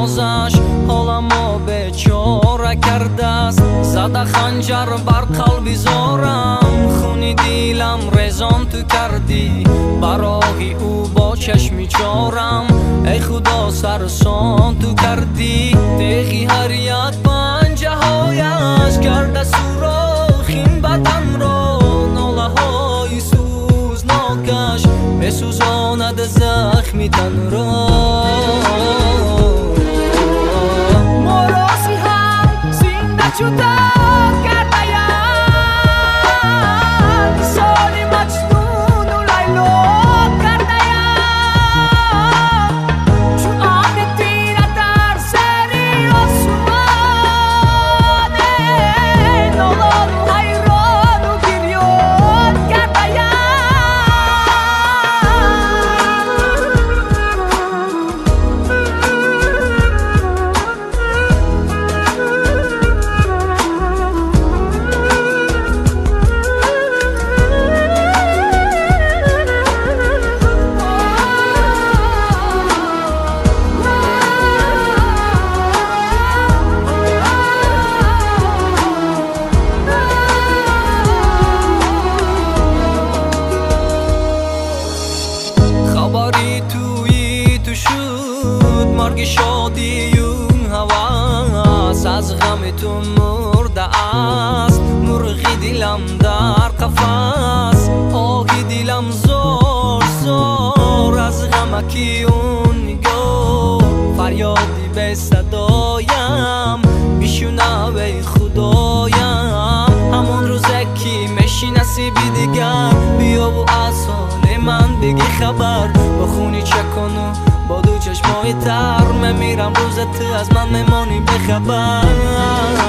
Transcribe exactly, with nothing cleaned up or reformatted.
نازش حالمو بیچاره کرده است. زده خنجر بر قلبی زارم، خونی دیلم ریزان تو کردی، برای او با چشمی چارم. ای خدا سرسان تو کردی، تیغی هر یک پنجه هایش کرده سوراخ این بدن را. ناله های سوزناکش بسوزاند زخمی تن را. موراسی هم زنده جدا کرده یم، سالی مجنون و لیلا کرده یم. چون آب تیره در سری آسمانه، نالان و حیران و گریان کرده یم. خبری توی تو شد، مرگ شادی اون هواس، از غم تو مرده است مرغی دلم در قفس. آهی دلم زار زار از غمکی اون نگاه، فریادی به صدایم میشنوی خدایم. همون روزه که میشی نصیبی دیگر، بیا و از حال من بگی خبر. با خونی چکنو با دو چشمای تر، من میرم روزت از من میمانی بخبر.